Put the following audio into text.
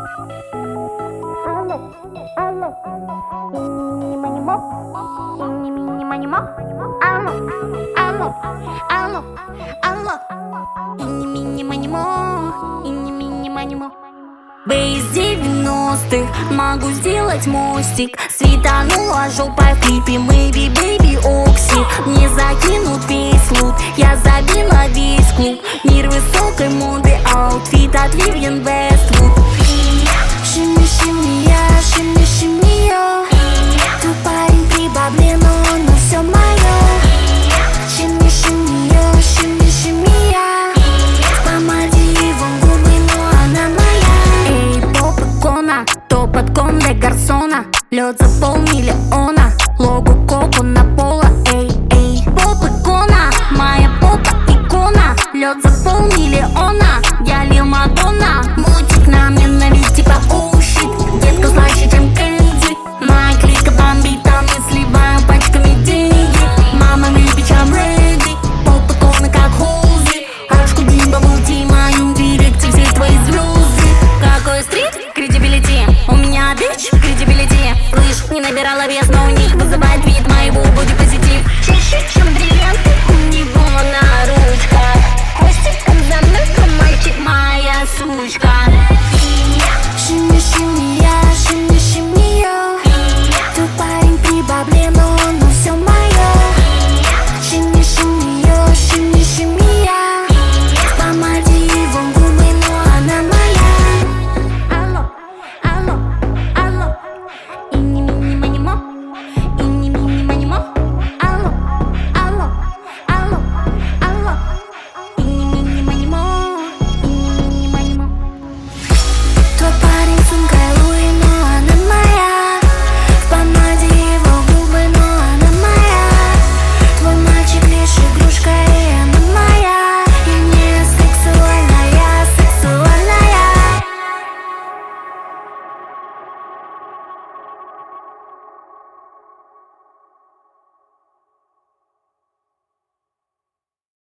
Бейс 90-х, могу сделать мостик. Светанула жопой в клипе Maybe Baby Окси. Мне закинут весь лут, я забила весь клуб. Мир высокой моды, аутфит от Vivienne Westwood. Шими, шими, я, шими, шими, я. Ты парень при бабле, но оно все мое. Шими, шими, я, шими, шими, я. Помади его губы, но она моя. Эй, поп-икона, топ от Конде Гарсона. Лед за полмиллиона, логу Коко на пола. Эй, эй, поп-икона, моя попа-икона. Лед за полмиллиона, я Лил Мадонна. Мультик на мне навис типа оу щит. Детка слаще, чем Кэнди. Моя клика бомбит, а мы сливаем пачками деньги. Мама любит, I'm ready. Поп-икона как Холзи. Ашку Димба, мульти, мою директе все твои звезды. Какой стрит? Кредибилити. У меня бич, кредибилити. Слышь, не набирала вес, но у них вызывает вид моего бодипозитив. Чище, чем бриллианты, у него на ручках. Хвостик за мной, мальчик, моя сучка.